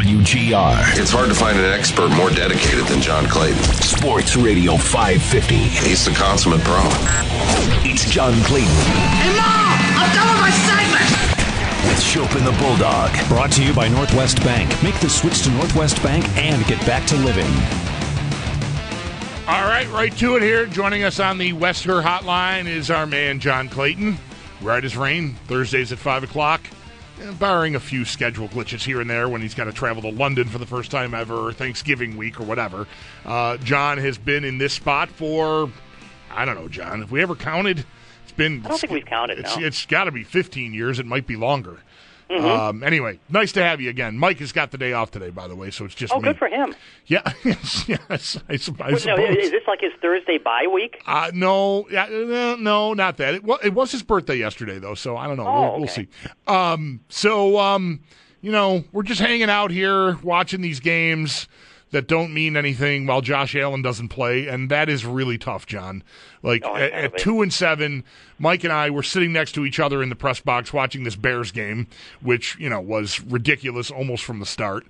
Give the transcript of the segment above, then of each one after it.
WGR. It's hard to find an expert more dedicated than John Clayton. Sports Radio 550. He's the consummate pro. It's John Clayton. Hey, Mom! I'm done with my segment! With Chopin the Bulldog. Brought to you by Northwest Bank. Make the switch to Northwest Bank and get back to living. All right to it here. Joining us on the Westher Hotline is our man, John Clayton. Right as rain, Thursdays at 5 o'clock. Barring a few schedule glitches here and there when he's got to travel to London for the first time ever, or Thanksgiving week or whatever. John has been in this spot for, I don't know, John, have we ever counted? I don't think we've counted, no. It's got to be 15 yeyears. It might be longer. Mm-hmm. Anyway, nice to have you again. Mike has got the day off today, by the way, so it's just me. Good for him. Yeah, yes, I suppose. No, is this like his Thursday bye week? No, not that. It was his birthday yesterday, though, so I don't know. We'll see. We're just hanging out here watching these games that don't mean anything while Josh Allen doesn't play, and that is really tough, John. At 2-7, Mike and I were sitting next to each other in the press box watching this Bears game, which, was ridiculous almost from the start.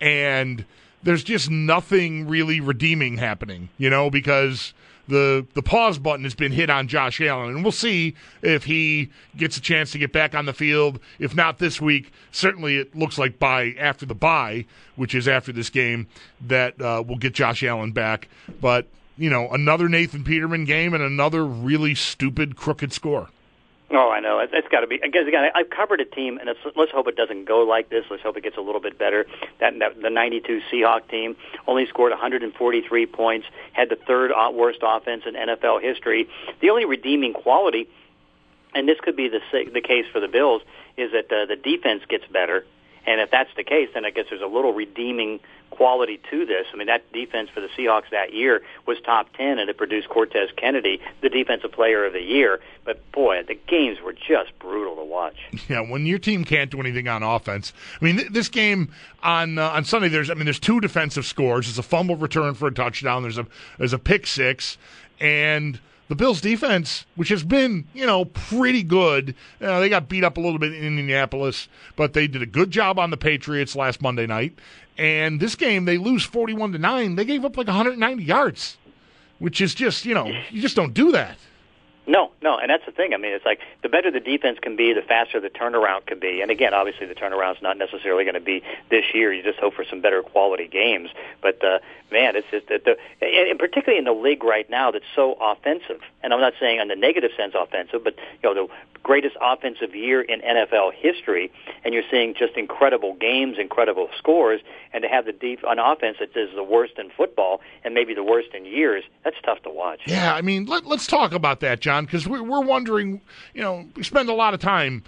And there's just nothing really redeeming happening, because the pause button has been hit on Josh Allen, and we'll see if he gets a chance to get back on the field. If not this week, certainly it looks like after the bye, which is after this game, that we'll get Josh Allen back. But, another Nathan Peterman game and another really stupid, crooked score. Oh, I know. It's got to be. Again, I've covered a team, and let's hope it doesn't go like this. Let's hope it gets a little bit better. The 92 Seahawks team only scored 143 points, had the third worst offense in NFL history. The only redeeming quality, and this could be the case for the Bills, is that the defense gets better. And if that's the case, then I guess there's a little redeeming quality to this. I mean, that defense for the Seahawks that year was top 10, and it produced Cortez Kennedy, the Defensive Player of the Year. But, boy, the games were just brutal to watch. Yeah, when your team can't do anything on offense. I mean, this game on Sunday, there's two defensive scores. There's a fumble return for a touchdown. There's a pick six, and the Bills' defense, which has been, pretty good, they got beat up a little bit in Indianapolis, but they did a good job on the Patriots last Monday night. And this game, they lose 41-9. They gave up like 190 yards, which is just, you just don't do that. No, and that's the thing. I mean, it's like the better the defense can be, the faster the turnaround can be. And again, obviously the turnaround's not necessarily going to be this year. You just hope for some better quality games. But, man, it's just and particularly in the league right now that's so offensive. And I'm not saying in the negative sense offensive, but, the greatest offensive year in NFL history, and you're seeing just incredible games, incredible scores, and to have an offense that is the worst in football and maybe the worst in years, that's tough to watch. Yeah, I mean, let's talk about that, John, because we're wondering, we spend a lot of time,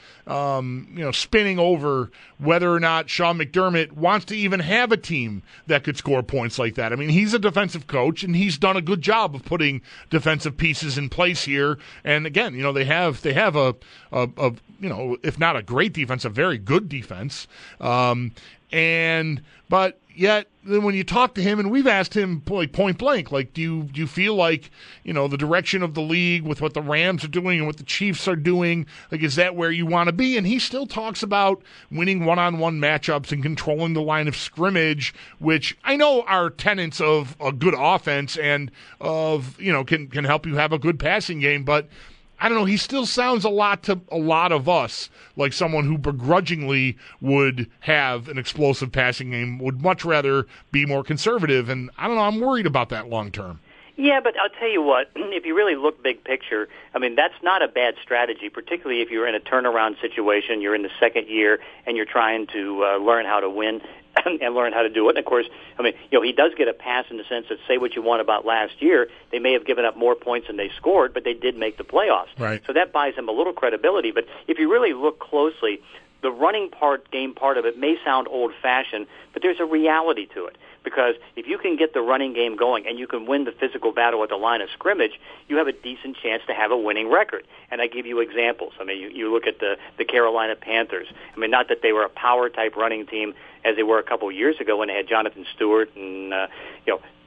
spinning over whether or not Sean McDermott wants to even have a team that could score points like that. I mean, he's a defensive coach, and he's done a good job of putting defensive pieces in place here. And again, they have a if not a great defense, a very good defense. But yet, then when you talk to him, and we've asked him point blank, do you feel like, the direction of the league with what the Rams are doing and what the Chiefs are doing, is that where you want to be? And he still talks about winning one-on-one matchups and controlling the line of scrimmage, which I know are tenets of a good offense and of, can help you have a good passing game, but I don't know, he still sounds a lot to a lot of us like someone who begrudgingly would have an explosive passing game, would much rather be more conservative, and I don't know, I'm worried about that long term. Yeah, but I'll tell you what, if you really look big picture, I mean, that's not a bad strategy, particularly if you're in a turnaround situation, you're in the second year, and you're trying to learn how to win and learn how to do it. And, of course, I mean, he does get a pass in the sense that, say what you want about last year, they may have given up more points than they scored, but they did make the playoffs. Right. So that buys him a little credibility. But if you really look closely, the running game part of it may sound old-fashioned, but there's a reality to it. Because if you can get the running game going and you can win the physical battle at the line of scrimmage, you have a decent chance to have a winning record. And I give you examples. I mean, you look at the Carolina Panthers. I mean, not that they were a power-type running team as they were a couple of years ago when they had Jonathan Stewart and,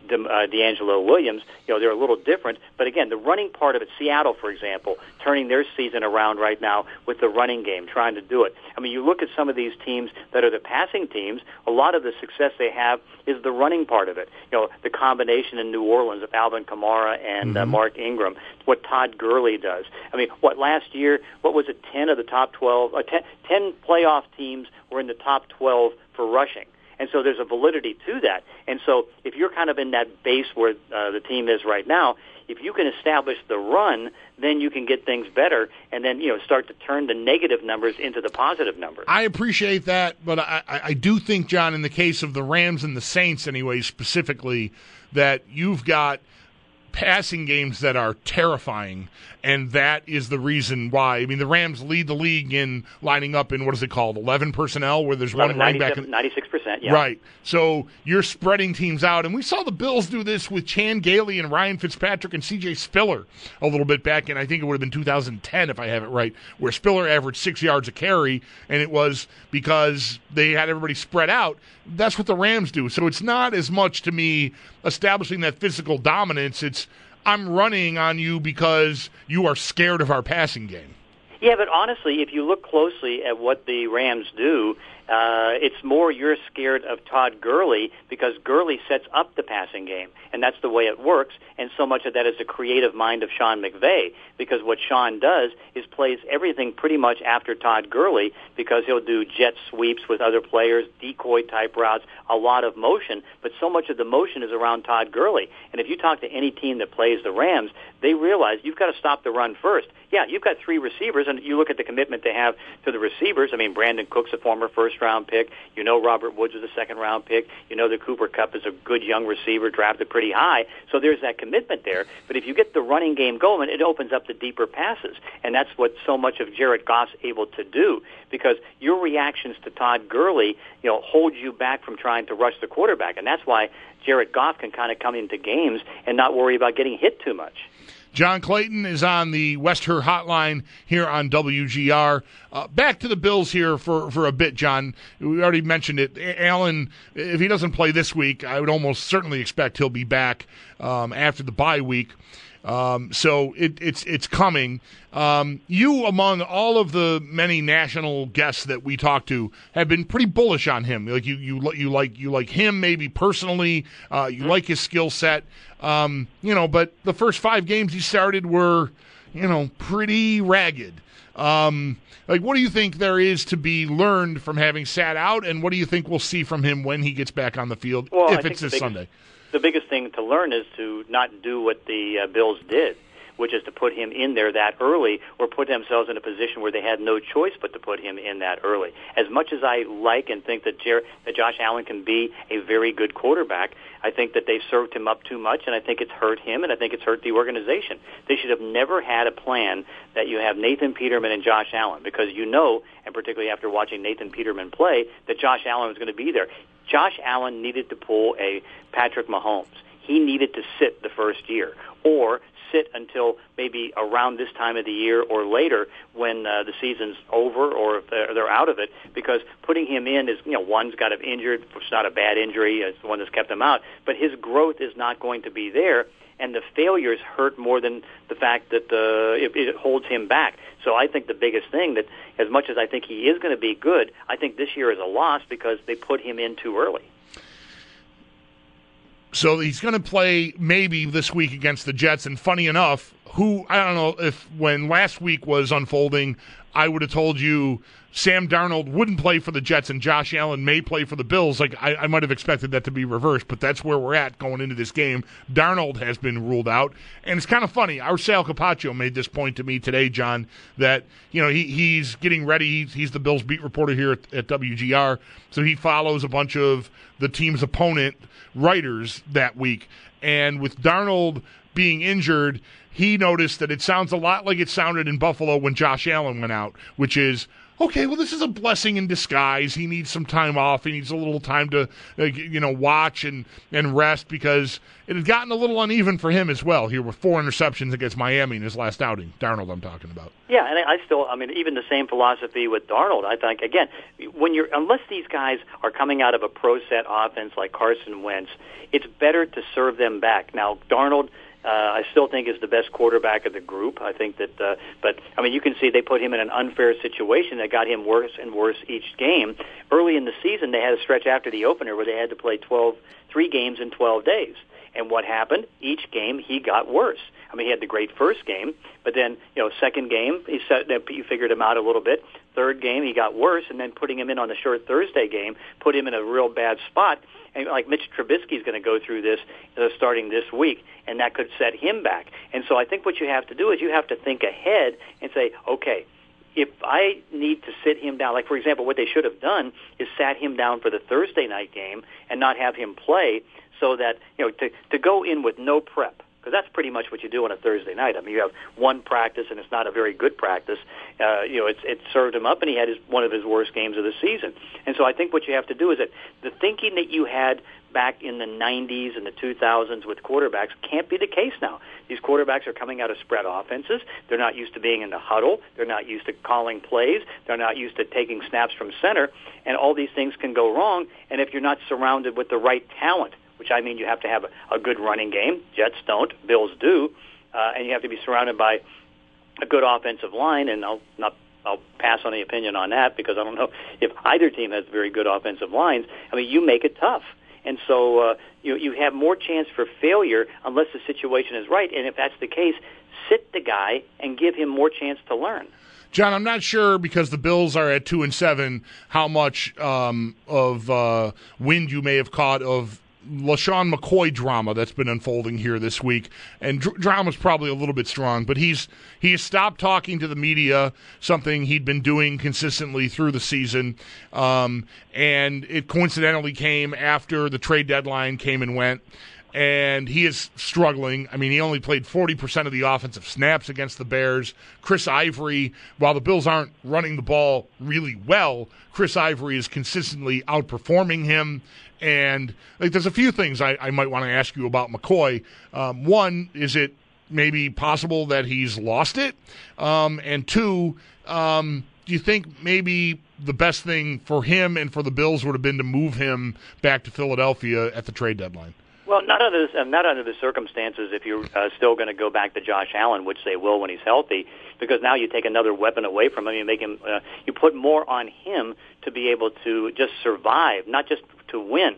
D'Angelo Williams, they're a little different. But again, the running part of it, Seattle, for example, turning their season around right now with the running game, trying to do it. I mean, you look at some of these teams that are the passing teams, a lot of the success they have is the running part of it. The combination in New Orleans of Alvin Kamara and Mark Ingram, what Todd Gurley does. I mean, last year, what was it, 10 of the top 12, 10 playoff teams were in the top 12 for rushing. And so there's a validity to that. And so if you're kind of in that base where the team is right now, if you can establish the run, then you can get things better and then, start to turn the negative numbers into the positive numbers. I appreciate that, but I do think, John, in the case of the Rams and the Saints anyway, specifically, that you've got passing games that are terrifying, and that is the reason why. I mean, the Rams lead the league in lining up in, what is it called, 11 personnel, where there's one running back. 96%, yeah. Right. So you're spreading teams out, and we saw the Bills do this with Chan Gailey and Ryan Fitzpatrick and C.J. Spiller a little bit back in, I think it would have been 2010, if I have it right, where Spiller averaged 6 yards a carry, and it was because they had everybody spread out. That's what the Rams do. So it's not as much, to me, establishing that physical dominance. It's, I'm running on you because you are scared of our passing game. Yeah, but honestly, if you look closely at what the Rams do, it's more you're scared of Todd Gurley because Gurley sets up the passing game, and that's the way it works, and so much of that is the creative mind of Sean McVay, because what Sean does is plays everything pretty much after Todd Gurley, because he'll do jet sweeps with other players, decoy-type routes, a lot of motion, but so much of the motion is around Todd Gurley. And if you talk to any team that plays the Rams, they realize you've got to stop the run first. Yeah, you've got 3 receivers, and you look at the commitment they have to the receivers. I mean, Brandon Cook's a former first-round pick. Robert Woods was a second-round pick. That Cooper Kupp is a good young receiver, drafted pretty high. So there's that commitment there. But if you get the running game going, it opens up the deeper passes. And that's what so much of Jared Goff's able to do, because your reactions to Todd Gurley, hold you back from trying to rush the quarterback. And that's why Jared Goff can kind of come into games and not worry about getting hit too much. John Clayton is on the West Her hotline here on WGR. Back to the Bills here for a bit, John. We already mentioned it. Allen, if he doesn't play this week, I would almost certainly expect he'll be back after the bye week. So it's coming. You, among all of the many national guests that we talk to, have been pretty bullish on him. Like you like him maybe personally. You like his skill set. But the first 5 games he started were, pretty ragged. What do you think there is to be learned from having sat out, and what do you think we'll see from him when he gets back on the field, if it's this Sunday? The biggest thing to learn is to not do what the Bills did, which is to put him in there that early, or put themselves in a position where they had no choice but to put him in that early. As much as I like and think that Josh Allen can be a very good quarterback, I think that they've served him up too much, and I think it's hurt him, and I think it's hurt the organization. They should have never had a plan that you have Nathan Peterman and Josh Allen, because and particularly after watching Nathan Peterman play, that Josh Allen was going to be there. Josh Allen needed to pull a Patrick Mahomes. He needed to sit the first year, or sit until maybe around this time of the year or later when the season's over, or if they're out of it, because putting him in is, one's got him injured. It's not a bad injury. It's the one that's kept him out. But his growth is not going to be there, and the failures hurt more than the fact that it holds him back. So I think the biggest thing, that as much as I think he is going to be good, I think this year is a loss because they put him in too early. So he's going to play maybe this week against the Jets. And funny enough, I don't know if when last week was unfolding, I would have told you Sam Darnold wouldn't play for the Jets and Josh Allen may play for the Bills. I might have expected that to be reversed, but that's where we're at going into this game. Darnold has been ruled out. And it's kind of funny. Our Sal Capaccio made this point to me today, John, that he's getting ready. He's the Bills beat reporter here at WGR, so he follows a bunch of the team's opponent writers that week. And with Darnold being injured, he noticed that it sounds a lot like it sounded in Buffalo when Josh Allen went out, which is, okay, well, this is a blessing in disguise. He needs some time off. He needs a little time to, watch and rest, because it had gotten a little uneven for him as well here with 4 interceptions against Miami in his last outing. Darnold, I'm talking about. Yeah, and even the same philosophy with Darnold. I think, again, unless these guys are coming out of a pro set offense like Carson Wentz, it's better to serve them back. Now, Darnold, I still think is the best quarterback of the group. I think that, but you can see they put him in an unfair situation that got him worse and worse each game. Early in the season, they had a stretch after the opener where they had to play 3 games in 12 days. And what happened? Each game he got worse. He had the great first game, but then, second game, you figured him out a little bit. Third game, he got worse, and then putting him in on the short Thursday game put him in a real bad spot. And like Mitch Trubisky is going to go through this starting this week, and that could set him back. And so I think what you have to do is you have to think ahead and say, okay, if I need to sit him down, like, for example, what they should have done is sat him down for the Thursday night game and not have him play, so that, to go in with no prep. Because that's pretty much what you do on a Thursday night. You have one practice, and it's not a very good practice. It served him up, and he had one of his worst games of the season. And so I think what you have to do is that the thinking that you had back in the 90s and the 2000s with quarterbacks can't be the case now. These quarterbacks are coming out of spread offenses. They're not used to being in the huddle. They're not used to calling plays. They're not used to taking snaps from center. And all these things can go wrong, and if you're not surrounded with the right talent, which you have to have a good running game. Jets don't, Bills do, and you have to be surrounded by a good offensive line. And I'll pass on the opinion on that, because I don't know if either team has very good offensive lines. You make it tough, and so you have more chance for failure unless the situation is right. And if that's the case, sit the guy and give him more chance to learn. John, I'm not sure, because the Bills are at 2-7, how much of wind you may have caught of LaShawn McCoy drama that's been unfolding here this week. And drama's probably a little bit strong, but he has stopped talking to the media, something he'd been doing consistently through the season. And it coincidentally came after the trade deadline came and went. And he is struggling. He only played 40% of the offensive snaps against the Bears. Chris Ivory, while the Bills aren't running the ball really well, Chris Ivory is consistently outperforming him. And there's a few things I might want to ask you about McCoy. One, is it maybe possible that he's lost it? And two, do you think maybe the best thing for him and for the Bills would have been to move him back to Philadelphia at the trade deadline? Well, not under the circumstances if you're still going to go back to Josh Allen, which they will when he's healthy, because now you take another weapon away from him. You make him, you put more on him to be able to just survive, not just to win.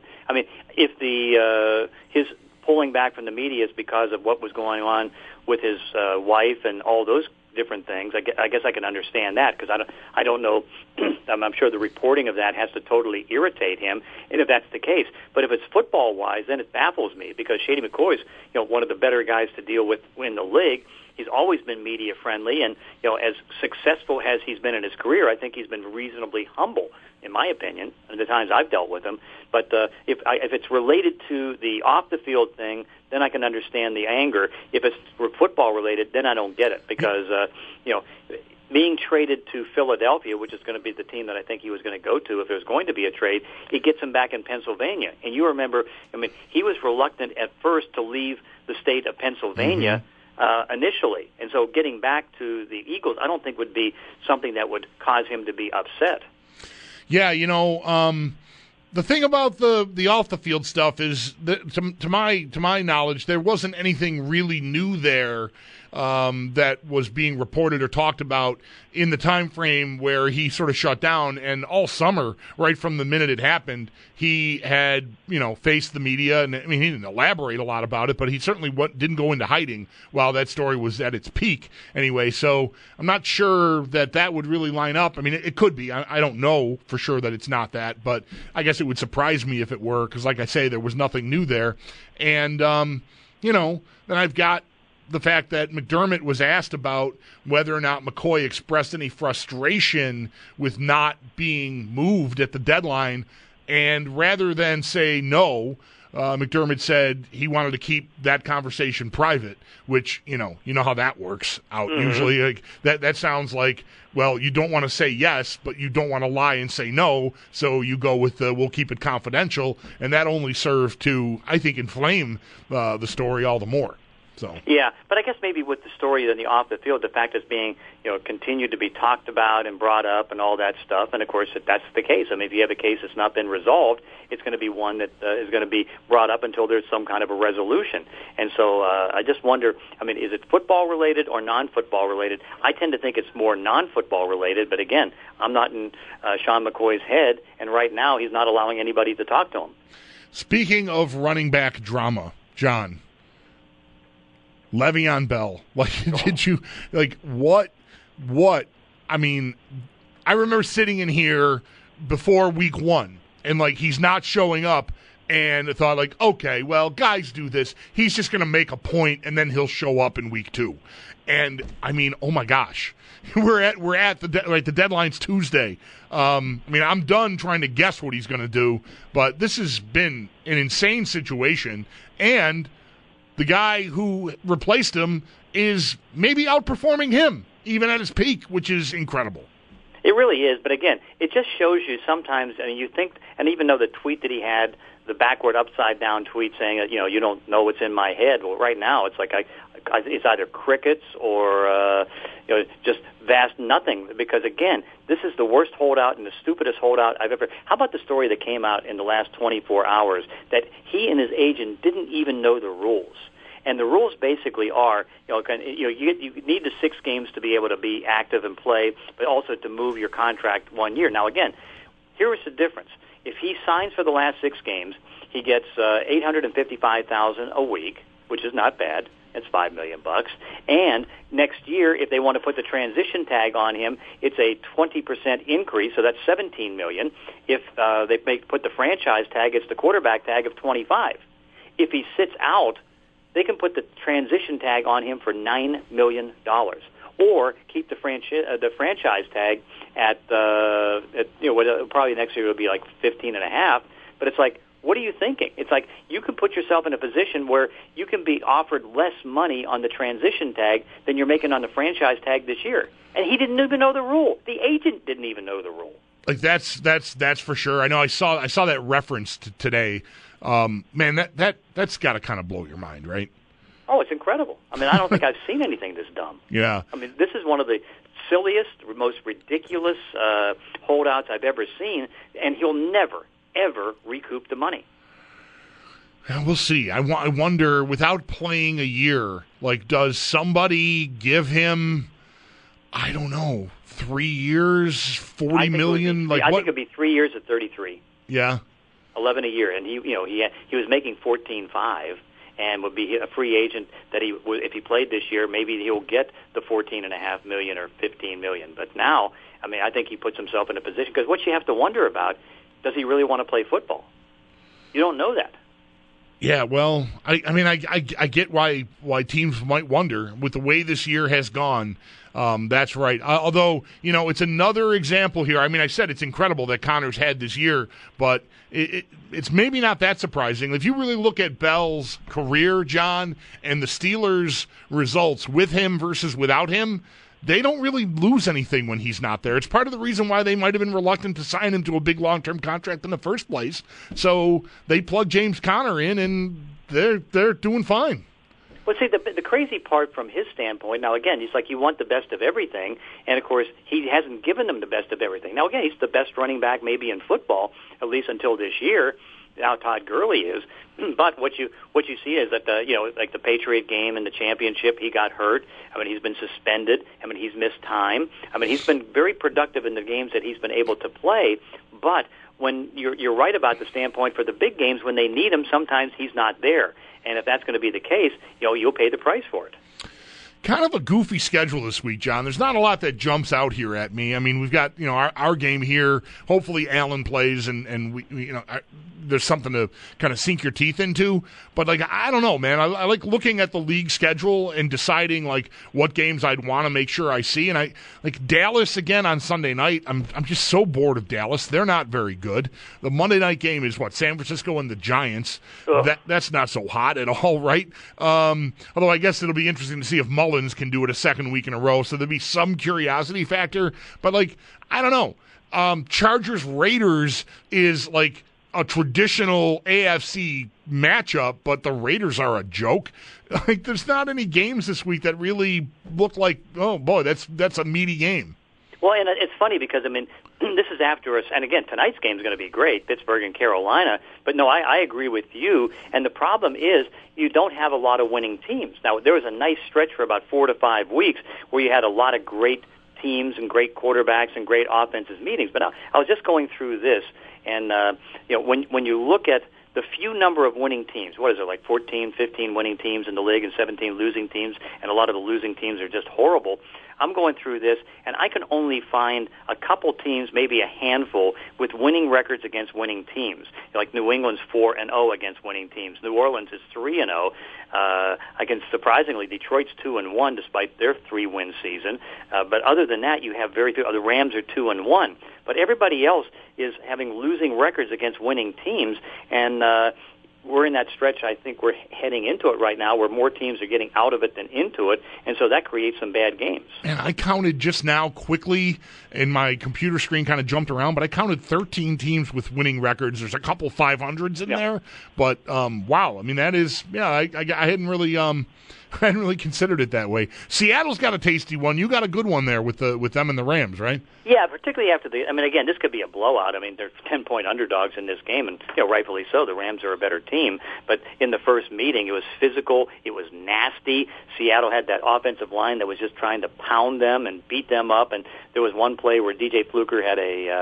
If his pulling back from the media is because of what was going on with his wife and all those different things, I guess I can understand that, because I don't know. I'm sure the reporting of that has to totally irritate him, and if that's the case. But if it's football wise, then it baffles me, because Shady McCoy's one of the better guys to deal with in the league. He's always been media friendly, and as successful as he's been in his career, I think he's been reasonably humble, in my opinion, in the times I've dealt with him. But if it's related to the off the field thing, then I can understand the anger. If it's football related, then I don't get it, because being traded to Philadelphia, which is going to be the team that I think he was going to go to if there's going to be a trade, it gets him back in Pennsylvania. And you remember, he was reluctant at first to leave the state of Pennsylvania. Mm-hmm. Initially. And so getting back to the Eagles, I don't think would be something that would cause him to be upset. Yeah, the thing about the off the field stuff is that, to my knowledge, there wasn't anything really new there that was being reported or talked about in the time frame where he sort of shut down. And all summer, right from the minute it happened, he had faced the media, and he didn't elaborate a lot about it, but he certainly didn't go into hiding while that story was at its peak anyway. So I'm not sure that would really line up. It could be. I don't know for sure that it's not that, but I guess it would surprise me if it were, because like I say, there was nothing new there. And then I've got the fact that McDermott was asked about whether or not McCoy expressed any frustration with not being moved at the deadline, and rather than say no, McDermott said he wanted to keep that conversation private, which, you know how that works out usually. Like, that sounds like, well, you don't want to say yes, but you don't want to lie and say no, so you go with we'll keep it confidential, and that only served to, I think, inflame the story all the more. So. Yeah, but I guess maybe with the story and the off the field, the fact it's being continued to be talked about and brought up and all that stuff. And of course, if that's the case, I mean, if you have a case that's not been resolved, it's going to be one that is going to be brought up until there's some kind of a resolution. And so I just wonder, I mean, is it football related or non-football related? I tend to think it's more non-football related. But again, I'm not in Sean McCoy's head, and right now he's not allowing anybody to talk to him. Speaking of running back drama, John. Le'Veon Bell, did you, what, I mean, I remember sitting in here before week 1, and, he's not showing up, and I thought, okay, well, guys do this. He's just going to make a point, and then he'll show up in week 2. And, I mean, oh, my gosh. We're at the deadline's Tuesday. I mean, I'm done trying to guess what he's going to do, but this has been an insane situation, and the guy who replaced him is maybe outperforming him, even at his peak, which is incredible. It really is, but again, it just shows you sometimes, and you think, and even though the tweet that he had, the backward upside down tweet saying, you don't know what's in my head. Well, right now it's it's either crickets or just vast nothing. Because again, this is the worst holdout and the stupidest holdout I've ever. How about the story that came out in the last 24 hours that he and his agent didn't even know the rules? And the rules basically are, you need the 6 games to be able to be active and play, but also to move your contract 1 year. Now, again, here is the difference. If he signs for the last 6 games, he gets $855,000 a week, which is not bad. It's $5 million. And next year, if they want to put the transition tag on him, it's a 20% increase, so that's $17 million. If they put the franchise tag, it's the quarterback tag of $25. If he sits out, they can put the transition tag on him for $9 million, or keep the franchise tag at probably next year it'll be like 15.5. But it's like, what are you thinking? It's like you can put yourself in a position where you can be offered less money on the transition tag than you're making on the franchise tag this year, and he didn't even know the rule. The agent didn't even know the rule. That's for sure. I know. I saw that reference today. Man, that's got to kind of blow your mind, right? Oh, it's incredible. I mean, I don't think I've seen anything this dumb. Yeah. I mean, this is one of the silliest, most ridiculous holdouts I've ever seen, and he'll never, ever recoup the money. Yeah, we'll see. I wonder, without playing a year, does somebody give him, I don't know, 3 years, $40 million? I think it'd be 3 years at 33. Yeah. 11 a year, and he was making $14.5, and would be a free agent. That if he played this year, maybe he'll get the $14.5 million or $15 million. But now, I mean, I think he puts himself in a position, because what you have to wonder about, does he really want to play football? You don't know that. Yeah, well, I mean, I get why teams might wonder with the way this year has gone. That's right. Although, it's another example here. I mean, I said it's incredible that Connor's had this year, but it's maybe not that surprising. If you really look at Bell's career, John, and the Steelers' results with him versus without him, they don't really lose anything when he's not there. It's part of the reason why they might have been reluctant to sign him to a big long-term contract in the first place. So they plug James Conner in, and they're doing fine. Well, see, the crazy part from his standpoint, now, again, he's like, you want the best of everything, and, of course, he hasn't given them the best of everything. Now, again, he's the best running back maybe in football, at least until this year. Now Todd Gurley is. But what you see is that, like the Patriot game and the championship, he got hurt. I mean, he's been suspended. I mean, he's missed time. I mean, he's been very productive in the games that he's been able to play, but when you're right about the standpoint for the big games, when they need him, sometimes he's not there. And if that's going to be the case, you'll pay the price for it. kind of a goofy schedule this week, John. There's not a lot that jumps out here at me. I mean, we've got our game here. Hopefully, Allen plays, and we there's something to kind of sink your teeth into. But I don't know, man. I like looking at the league schedule and deciding what games I'd want to make sure I see. And I like Dallas again on Sunday night. I'm just so bored of Dallas. They're not very good. The Monday night game is San Francisco and the Giants. That's not so hot at all, right? Although I guess it'll be interesting to see if Mullins can do it a second week in a row. So there'll be some curiosity factor. But I don't know. Chargers Raiders is a traditional AFC matchup, but the Raiders are a joke. There's not any games this week that really look like, oh boy, that's a meaty game. Well, and it's funny because this is after us, and again, tonight's game is going to be great, Pittsburgh and Carolina. But no, I agree with you. And the problem is you don't have a lot of winning teams. Now, there was a nice stretch for about 4 to 5 weeks where you had a lot of great teams and great quarterbacks and great offensive meetings. But I was just going through this. And, when you look at the few number of winning teams, what is it, 14, 15 winning teams in the league and 17 losing teams, and a lot of the losing teams are just horrible. I'm going through this, and I can only find a couple teams, maybe a handful, with winning records against winning teams. Like New England's 4-0 against winning teams. New Orleans is 3-0. Against, surprisingly, Detroit's 2-1 despite their 3-win season. But other than that, you have very few. The Rams are 2-1. But everybody else is having losing records against winning teams, and we're in that stretch. I think we're heading into it right now where more teams are getting out of it than into it, and so that creates some bad games. And I counted just now quickly, and my computer screen kind of jumped around, but I counted 13 teams with winning records. There's a couple 500s in there, but wow. I mean, that is, I hadn't really I hadn't really considered it that way. Seattle's got a tasty one. You got a good one there with them and the Rams, right? Yeah, particularly after again, this could be a blowout. They're 10-point underdogs in this game, and rightfully so. The Rams are a better team. But in the first meeting, it was physical. It was nasty. Seattle had that offensive line that was just trying to pound them and beat them up. And there was one play where DJ Fluker had a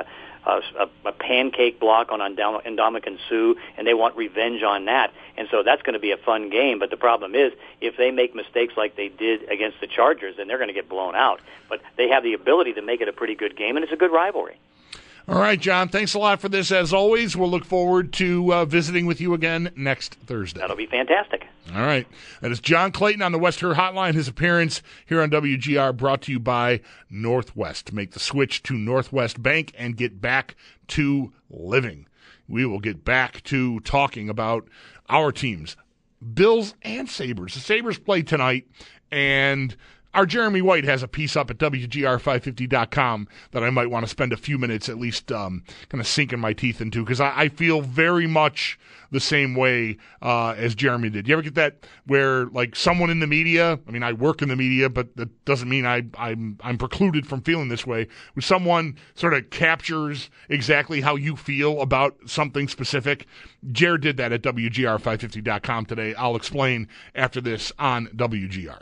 pancake block on Ndamukong Suh, and they want revenge on that. And so that's going to be a fun game. But the problem is, if they make mistakes like they did against the Chargers, then they're going to get blown out. But they have the ability to make it a pretty good game, and it's a good rivalry. All right, John, thanks a lot for this. As always, we'll look forward to visiting with you again next Thursday. That'll be fantastic. All right. That is John Clayton on the West Her Hotline. His appearance here on WGR brought to you by Northwest. Make the switch to Northwest Bank and get back to living. We will get back to talking about our teams, Bills and Sabres. The Sabres play tonight, and our Jeremy White has a piece up at WGR550.com that I might want to spend a few minutes at least kind of sinking my teeth into, because I feel very much the same way as Jeremy did. You ever get that where, someone in the media, I work in the media, but that doesn't mean I'm precluded from feeling this way, when someone sort of captures exactly how you feel about something specific? Jared did that at WGR550.com today. I'll explain after this on WGR.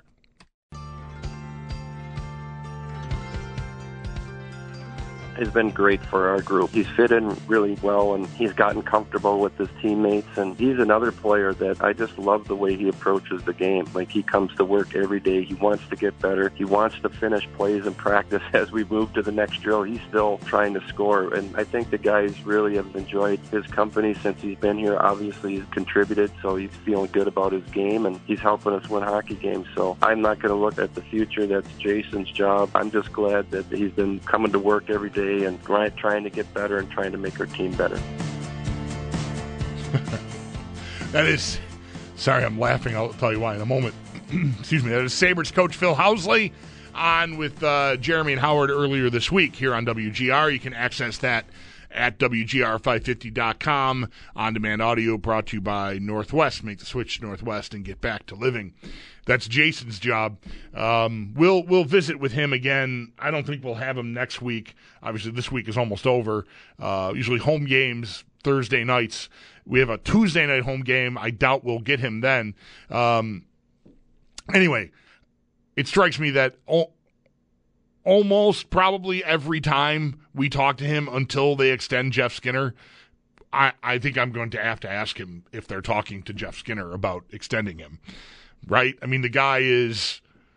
Has been great for our group. He's fit in really well, and he's gotten comfortable with his teammates, and he's another player that I just love the way he approaches the game. He comes to work every day. He wants to get better. He wants to finish plays in practice. As we move to the next drill, he's still trying to score, and I think the guys really have enjoyed his company since he's been here. Obviously, he's contributed, so he's feeling good about his game, and he's helping us win hockey games. So I'm not going to look at the future. That's Jason's job. I'm just glad that he's been coming to work every day and trying to get better and trying to make our team better. That is, sorry, I'm laughing. I'll tell you why in a moment. Excuse me. That is Sabres coach Phil Housley on with Jeremy and Howard earlier this week here on WGR. You can access that at WGR550.com. On-demand audio brought to you by Northwest. Make the switch to Northwest and get back to living. That's Jason's job. We'll visit with him again. I don't think we'll have him next week. Obviously, this week is almost over. Usually home games Thursday nights. We have a Tuesday night home game. I doubt we'll get him then. Anyway, it strikes me that almost probably every time we talk to him until they extend Jeff Skinner, I think I'm going to have to ask him if they're talking to Jeff Skinner about extending him. Right? The guy is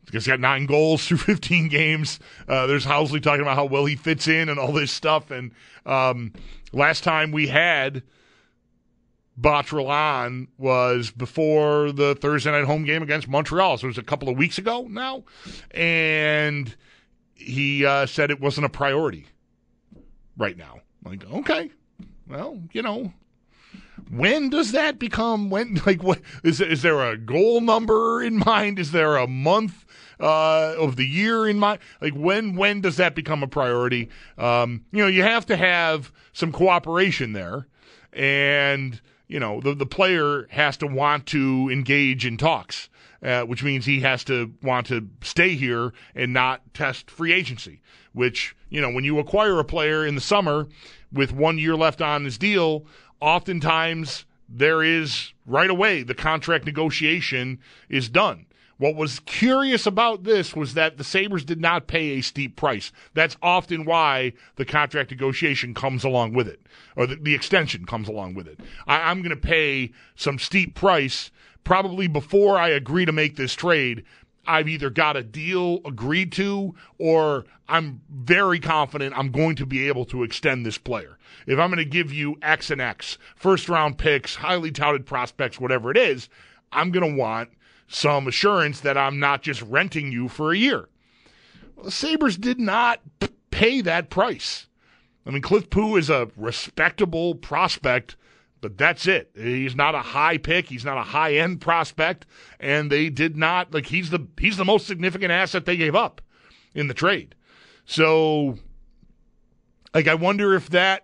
He's got 9 goals through 15 games. There's Housley talking about how well he fits in and all this stuff. And last time we had Botterill on was before the Thursday night home game against Montreal. So it was a couple of weeks ago now. And he said it wasn't a priority right now. I'm like, okay, well, when does that become? What is there a goal number in mind? Is there a month of the year in mind? Like when does that become a priority? You have to have some cooperation there, and the player has to want to engage in talks, which means he has to want to stay here and not test free agency. Which when you acquire a player in the summer with 1 year left on his deal, oftentimes there is right away the contract negotiation is done. What was curious about this was that the Sabres did not pay a steep price. That's often why the contract negotiation comes along with it, or the extension comes along with it. I'm going to pay some steep price probably before I agree to make this trade. I've either got a deal agreed to, or I'm very confident I'm going to be able to extend this player. If I'm going to give you X and X, first-round picks, highly touted prospects, whatever it is, I'm going to want some assurance that I'm not just renting you for a year. Well, the Sabres did not pay that price. I mean, Cliff Pu is a respectable prospect, but that's it. He's not a high pick. He's not a high-end prospect, and they did not, he's the most significant asset they gave up in the trade. So, I wonder if that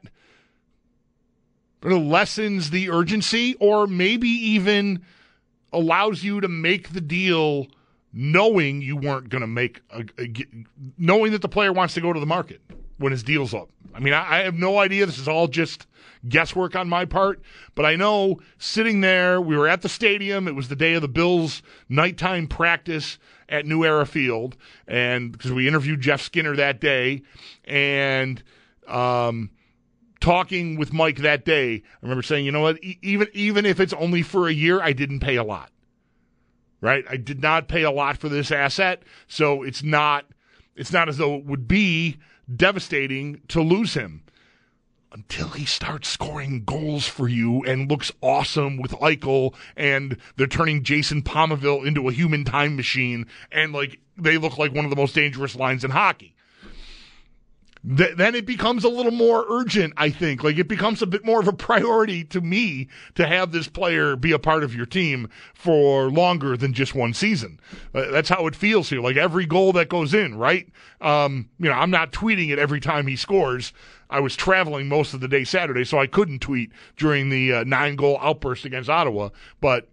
lessens the urgency, or maybe even allows you to make the deal knowing you weren't going to make knowing that the player wants to go to the market when his deal's up. I mean, I have no idea. This is all just guesswork on my part, but I know sitting there, we were at the stadium. It was the day of the Bills' nighttime practice at New Era Field, and because we interviewed Jeff Skinner that day, and talking with Mike that day, I remember saying, you know what, even if it's only for a year, I didn't pay a lot. Right? I did not pay a lot for this asset, so it's not as though it would be devastating to lose him until he starts scoring goals for you and looks awesome with Eichel, and they're turning Jason Pominville into a human time machine, and they look like one of the most dangerous lines in hockey. Then it becomes a little more urgent, I think. It becomes a bit more of a priority to me to have this player be a part of your team for longer than just one season. That's how it feels here. Every goal that goes in, right? I'm not tweeting it every time he scores. I was traveling most of the day Saturday, so I couldn't tweet during the 9-goal outburst against Ottawa. But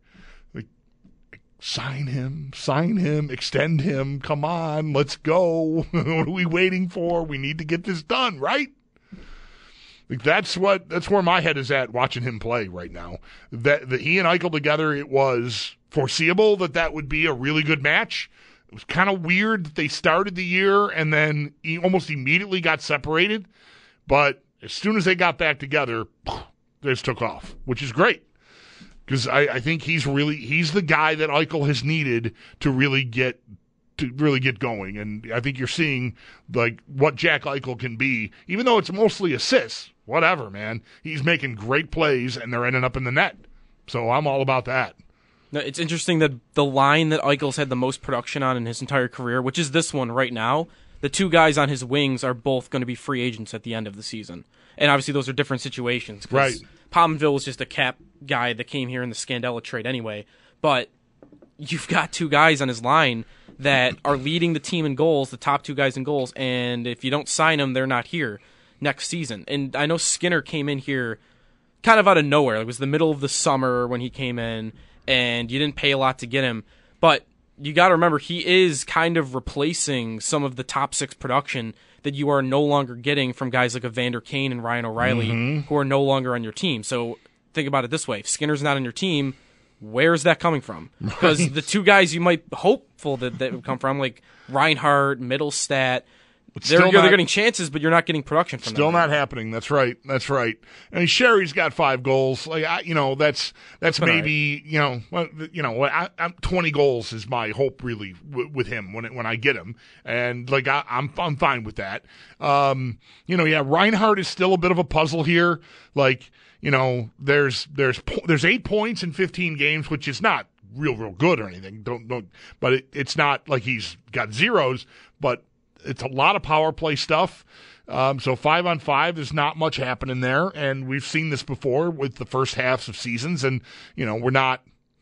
sign him, extend him. Come on, let's go. What are we waiting for? We need to get this done, right? That's where my head is at watching him play right now. That he and Eichel together, it was foreseeable that would be a really good match. It was kind of weird that they started the year and then almost immediately got separated. But as soon as they got back together, they just took off, which is great. Because I think he's the guy that Eichel has needed to really get going, and I think you're seeing what Jack Eichel can be, even though it's mostly assists. Whatever, man, he's making great plays, and they're ending up in the net. So I'm all about that. No, it's interesting that the line that Eichel's had the most production on in his entire career, which is this one right now, the two guys on his wings are both going to be free agents at the end of the season, and obviously those are different situations. Right. Pominville was just a cap guy that came here in the Scandella trade anyway, but you've got two guys on his line that are leading the team in goals, the top two guys in goals, and if you don't sign them, they're not here next season. And I know Skinner came in here kind of out of nowhere. It was the middle of the summer when he came in, and you didn't pay a lot to get him, but you got to remember he is kind of replacing some of the top six production that you are no longer getting from guys like Evander Kane and Ryan O'Reilly, who are no longer on your team. So think about it this way. If Skinner's not on your team, where's that coming from? Because the two guys you might hopeful that would come from, like Reinhart, Mittelstadt, They're getting chances, but you're not getting production from them. Still not happening. That's right. I mean, Sherry's got 5 goals. Like that's maybe right. 20 goals is my hope really with him when I get him, and like I'm fine with that. Reinhart is still a bit of a puzzle here. Like there's 8 points in 15 games, which is not real good or anything. Don't. But it's not like he's got zeros, but it's a lot of power play stuff. So 5-on-5, there's not much happening there, and we've seen this before with the first halves of seasons, and we're not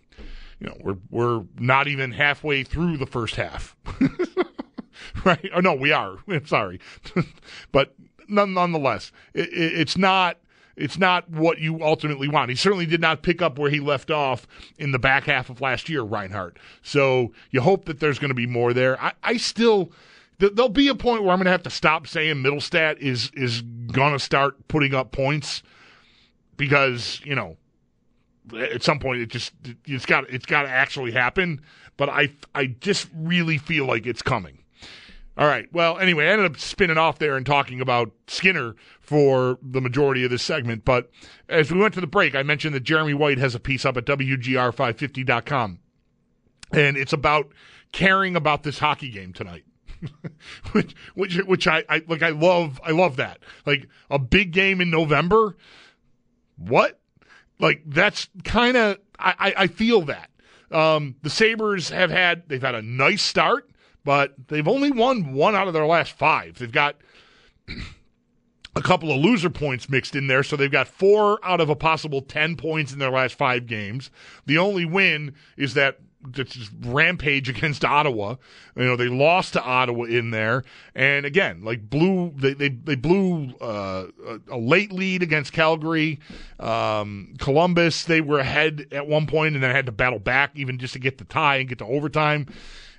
even halfway through the first half, right? Oh no, we are. Sorry, but nonetheless, it's not what you ultimately want. He certainly did not pick up where he left off in the back half of last year, Reinhart. So you hope that there's going to be more there. I still. There'll be a point where I'm going to have to stop saying Middlestat is going to start putting up points because, at some point it's got to actually happen. But I just really feel like it's coming. All right. Well, anyway, I ended up spinning off there and talking about Skinner for the majority of this segment. But as we went to the break, I mentioned that Jeremy White has a piece up at WGR550.com. And it's about caring about this hockey game tonight. which I like. I love that. Like a big game in November. What? Like that's kind of I feel that. The Sabres they've had a nice start, but they've only won 1 out of their last 5. They've got a couple of loser points mixed in there, so they've got 4 out of a possible 10 points in their last 5 games. The only win is that rampage against Ottawa. They lost to Ottawa in there, and again, like they blew a late lead against Calgary. Columbus, they were ahead at one point and then had to battle back even just to get the tie and get to overtime.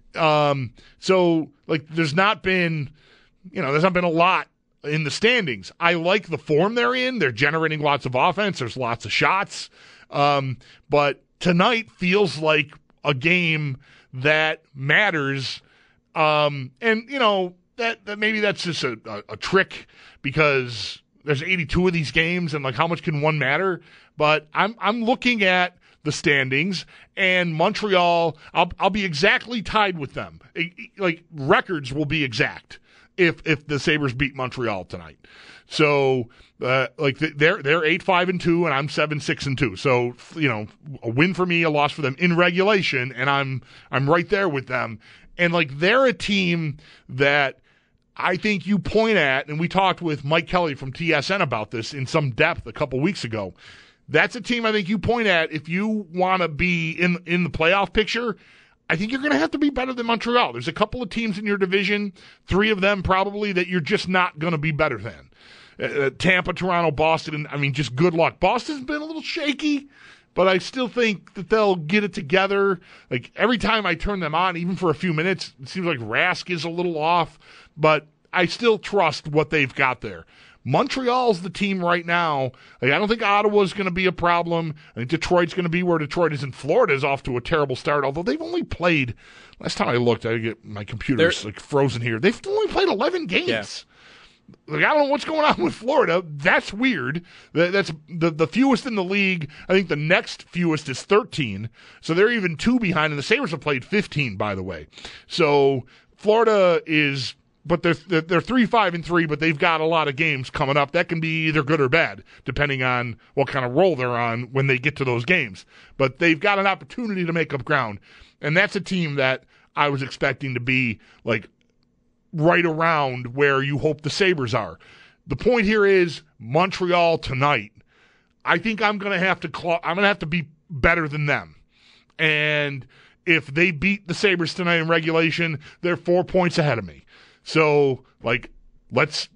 So like there's not been a lot in the standings. I like the form they're in. They're generating lots of offense. There's lots of shots. But tonight feels like a game that matters. And that maybe that's just a trick because there's 82 of these games and like how much can one matter? But I'm looking at the standings and Montreal, I'll be exactly tied with them. Like records will be exact if the Sabres beat Montreal tonight. So they're 8-5-2 and I'm 7-6-2. So a win for me, a loss for them in regulation, and I'm right there with them. And like they're a team that I think you point at, and we talked with Mike Kelly from TSN about this in some depth a couple weeks ago. That's a team I think you point at if you want to be in the playoff picture. I think you're going to have to be better than Montreal. There's a couple of teams in your division, 3 of them probably, that you're just not going to be better than. Tampa, Toronto, Boston, I mean, just good luck. Boston's been a little shaky, but I still think that they'll get it together. Like, every time I turn them on, even for a few minutes, it seems like Rask is a little off, but I still trust what they've got there. Montreal's the team right now. Like, I don't think Ottawa's going to be a problem. I think Detroit's going to be where Detroit is, and Florida's off to a terrible start, although they've only played, last time I looked, I get my computer's frozen here. They've only played 11 games. Yeah. Like, I don't know what's going on with Florida. That's weird. That's the fewest in the league. I think the next fewest is 13. So they're even 2 behind, and the Sabres have played 15, by the way. So Florida is, but they're 3-5-3, but they've got a lot of games coming up. That can be either good or bad, depending on what kind of roll they're on when they get to those games. But they've got an opportunity to make up ground. And that's a team that I was expecting to be like right around where you hope the Sabres are. The point here is Montreal tonight. I think I'm going to have to be better than them. And if they beat the Sabres tonight in regulation, they're 4 points ahead of me. So, like, let's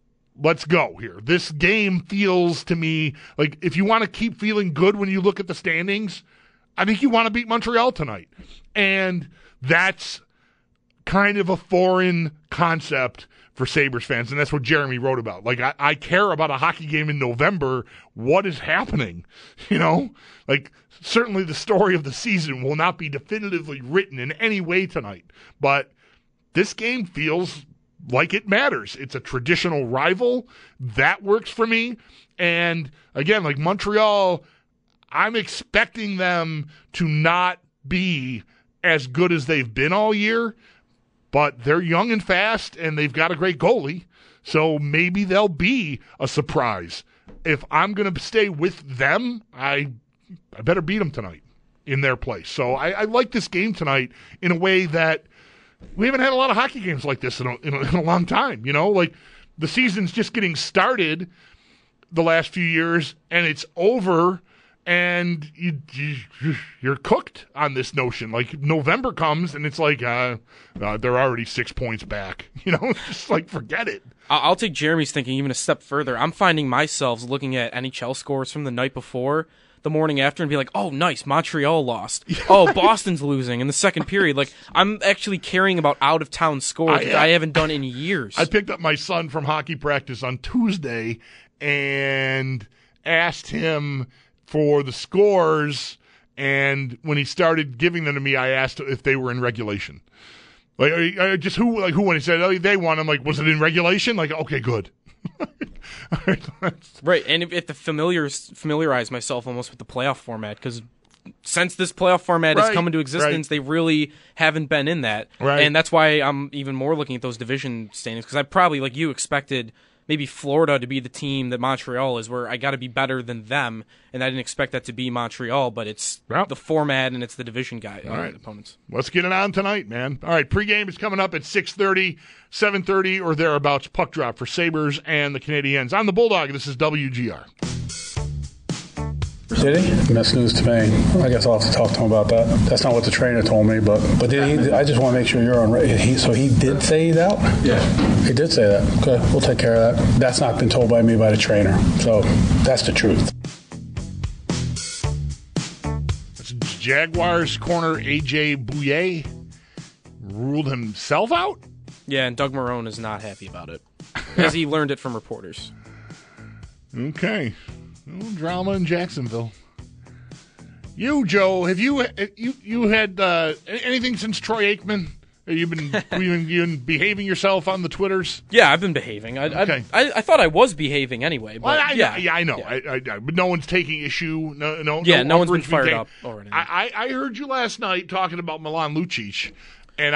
go here. This game feels to me like if you want to keep feeling good when you look at the standings, I think you want to beat Montreal tonight. And that's kind of a foreign concept for Sabres fans, and that's what Jeremy wrote about. Like, I care about a hockey game in November. What is happening? Like, certainly the story of the season will not be definitively written in any way tonight, but this game feels like it matters. It's a traditional rival. That works for me. And again, like Montreal, I'm expecting them to not be as good as they've been all year, but they're young and fast, and they've got a great goalie. So maybe they'll be a surprise. If I'm going to stay with them, I better beat them tonight in their place. So I like this game tonight in a way that we haven't had a lot of hockey games like this in a long time. You know, like the season's just getting started the last few years, and it's over, and you're cooked on this notion. Like November comes, and it's like they're already 6 points back. You know, just like forget it. I'll take Jeremy's thinking even a step further. I'm finding myself looking at NHL scores from the night before, the morning after, and be like, oh, nice, Montreal lost. Oh, Boston's losing in the second period. Like, I'm actually caring about out-of-town scores that I haven't done in years. I picked up my son from hockey practice on Tuesday and asked him for the scores, and when he started giving them to me, I asked if they were in regulation. Like, just who won? He said, oh, they won. I'm like, was it in regulation? Like, okay, good. Right, and if to familiarize myself almost with the playoff format, because since this playoff format has come into existence, they really haven't been in that. Right. And that's why I'm even more looking at those division standings, because I probably, like you, expected maybe Florida to be the team that Montreal is, where I got to be better than them, and I didn't expect that to be Montreal, but it's the format and it's the division opponents. Let's get it on tonight, man. All right, pregame is coming up at 6:30, 7:30, or thereabouts. Puck drop for Sabres and the Canadiens. On the Bulldog, this is WGR. Did he? That's news to me. I guess I'll have to talk to him about that. That's not what the trainer told me, but did he? I just want to make sure you're on. So he did say he's out? Yeah. He did say that. Okay, we'll take care of that. That's not been told by me by the trainer. So that's the truth. Jaguars corner A.J. Bouye ruled himself out? Yeah, and Doug Marrone is not happy about it, as he learned it from reporters. Okay. No drama in Jacksonville. You, Joe, have you had anything since Troy Aikman? Have you been behaving yourself on the Twitters? Yeah, I've been behaving. I thought I was behaving anyway. But I know. Yeah. But no one's taking issue. No one's been fired up already. I heard you last night talking about Milan Lucic, and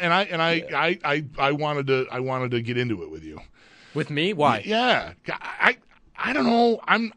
I wanted to get into it with you. With me? Why? Yeah. I don't know.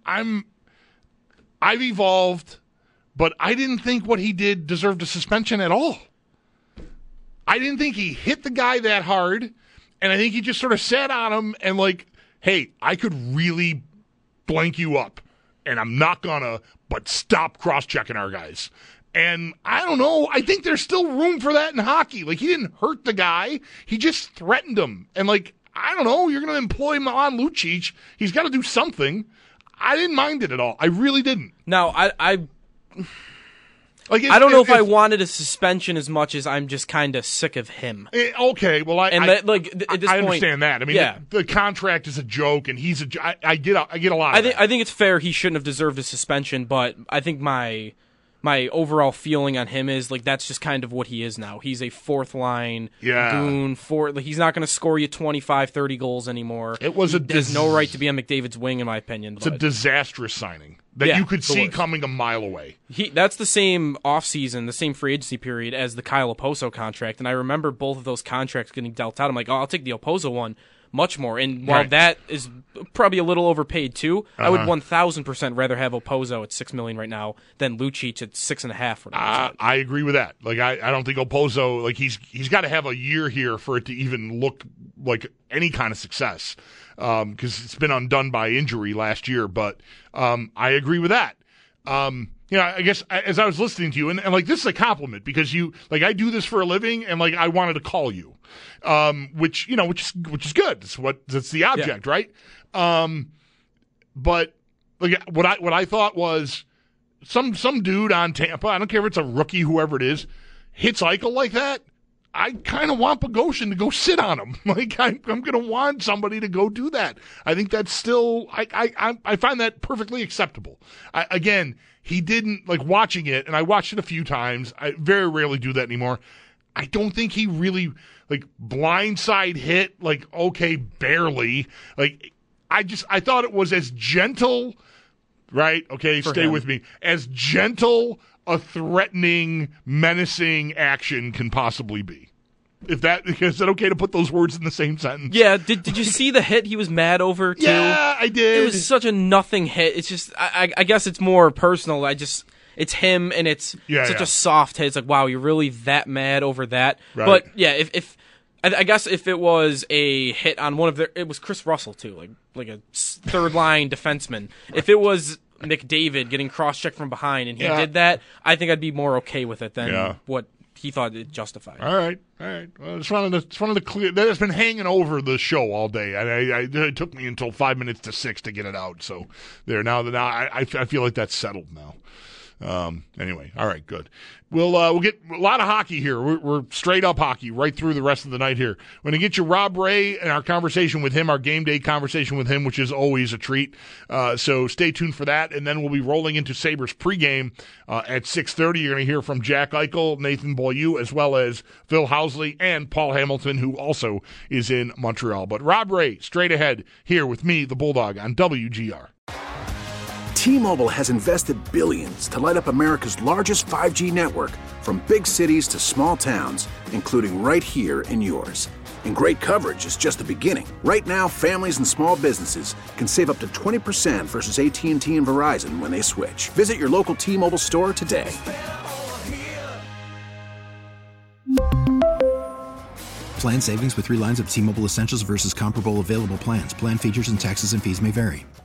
I've evolved, but I didn't think what he did deserved a suspension at all. I didn't think he hit the guy that hard, and I think he just sort of sat on him and like, hey, I could really blank you up, and I'm not gonna, but stop cross-checking our guys. And I don't know. I think there's still room for that in hockey. Like, he didn't hurt the guy. He just threatened him. And like, I don't know, you're going to employ Milan Lucic. He's got to do something. I didn't mind it at all. I really didn't. Now, I don't know if I wanted a suspension as much as I'm just kind of sick of him. Okay, well, at this point, I understand that. I mean, the contract is a joke, and he's I get a lot of that. I think it's fair he shouldn't have deserved a suspension, but I think my overall feeling on him is like that's just kind of what he is now. He's a fourth line goon. He's not going to score you 25, 30 goals anymore. He has no right to be on McDavid's wing, in my opinion. It's a disastrous signing that you could see coming a mile away. That's the same offseason, the same free agency period as the Kyle Oposo contract, and I remember both of those contracts getting dealt out. I'm like, I'll take the Oposo one much more. And while that is probably a little overpaid too, I would 1,000% rather have Oposo at $6 million right now than Lucic at $6.5 million. I agree with that. Like, I don't think Oposo, like, he's got to have a year here for it to even look like any kind of success, because it's been undone by injury last year. But I agree with that. I guess as I was listening to you, and like, this is a compliment, because I do this for a living, and like, I wanted to call you, which is good. That's the object, right? But like, what I thought was some dude on Tampa, I don't care if it's a rookie, whoever it is, hits Eichel like that. I kind of want Bogosian to go sit on him. Like, I'm going to want somebody to go do that. I think that's still, I find that perfectly acceptable. Again, he didn't, like, watching it, and I watched it a few times. I very rarely do that anymore. I don't think he really, like, blindside hit, like, okay, barely. Like, I thought it was as gentle, right? Okay, stay with me. As gentle a threatening, menacing action can possibly be. Is it okay to put those words in the same sentence? Yeah, did you see the hit he was mad over, too? Yeah, I did. It was such a nothing hit. It's just, I guess it's more personal. It's him, and it's such a soft hit. It's like, wow, you're really that mad over that? Right. But, yeah, I guess if it was a hit on one of their, it was Chris Russell, too, like a third-line defenseman. If it was McDavid getting cross-checked from behind and he did that, I think I'd be more okay with it than what he thought it justified. All right. Well, it's one of the clear that has been hanging over the show all day. It took me until 5 minutes to 6 to get it out. So now I feel like that's settled now. Anyway, all right, good. We'll get a lot of hockey here. We're straight up hockey right through the rest of the night here. We're going to get you Rob Ray and our conversation with him, our game day conversation with him, which is always a treat. So stay tuned for that. And then we'll be rolling into Sabres pregame at 6:30. You're going to hear from Jack Eichel, Nathan Beaulieu, as well as Phil Housley and Paul Hamilton, who also is in Montreal. But Rob Ray, straight ahead here with me, the Bulldog, on WGR. T-Mobile has invested billions to light up America's largest 5G network, from big cities to small towns, including right here in yours. And great coverage is just the beginning. Right now, families and small businesses can save up to 20% versus AT&T and Verizon when they switch. Visit your local T-Mobile store today. Plan savings with 3 lines of T-Mobile Essentials versus comparable available plans. Plan features and taxes and fees may vary.